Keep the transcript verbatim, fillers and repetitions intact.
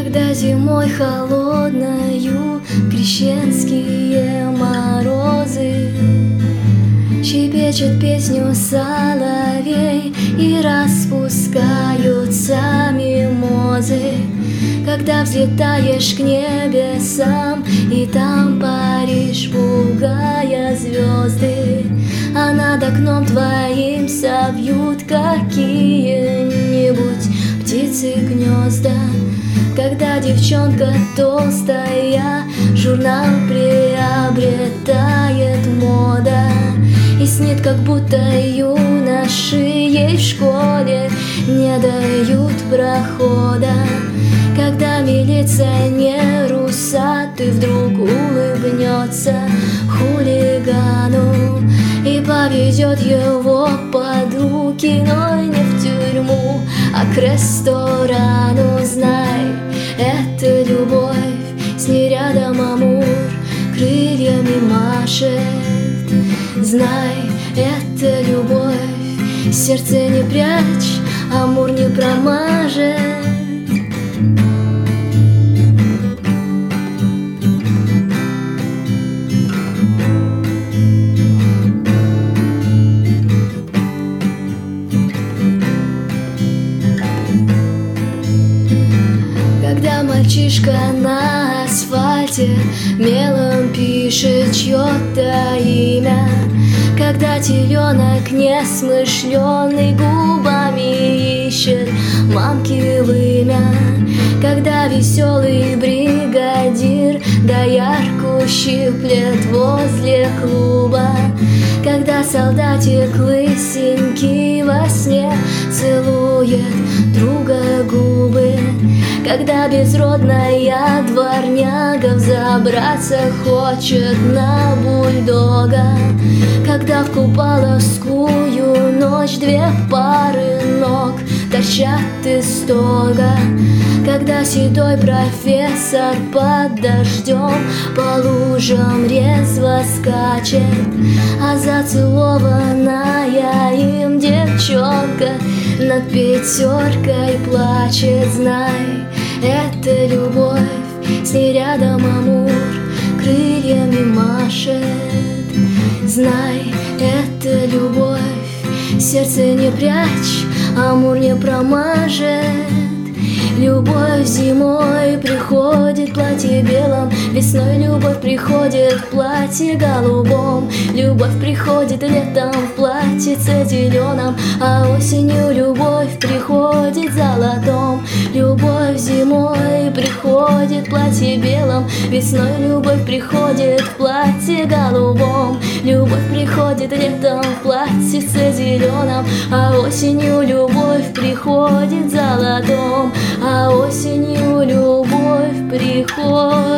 Когда зимой холодною крещенские морозы щебечет песню соловей и распускаются мимозы, когда взлетаешь к небесам и там паришь, пугая звезды, а над окном твоим совьют какие-нибудь птицы гнезда. Когда девчонка толстая журнал приобретает мода, и снит, как будто юноши ей в школе не дают прохода. Когда милиционер усатый вдруг улыбнется хулигану и поведет его под руки, но не в тюрьму, а к ресторану. Знай, это любовь, с ней рядом Амур крыльями машет. Знай, это любовь, сердце не прячь, Амур не промажет. Когда мальчишка на асфальте мелом пишет чье-то имя, когда теленок несмышленый губами ищет мамки вымя, когда веселый бригадир доярку щиплет возле клуба, когда солдатик лысенький во сне целует друга губы, когда безродная дворняга взобраться хочет на бульдога, когда в купаловскую ночь две пары ног торчат из стога, когда седой профессор под дождем по лужам резво скачет, а зацелованная им девчонка над пятеркой плачет. Знай, это любовь, с ней рядом Амур крыльями машет. Знай, это любовь, сердце не прячь, Амур не промажет. Любовь зимой приходит в платье белом, весной любовь приходит в платье голубом, любовь приходит летом в платьице зеленом, а осенью любовь приходит в золотом. Любовь зимой приходит в платье белом, весной любовь приходит в платье голубом, любовь приходит летом в платьице зеленом, а осенью любовь приходит в золотом. А осенью любовь приходит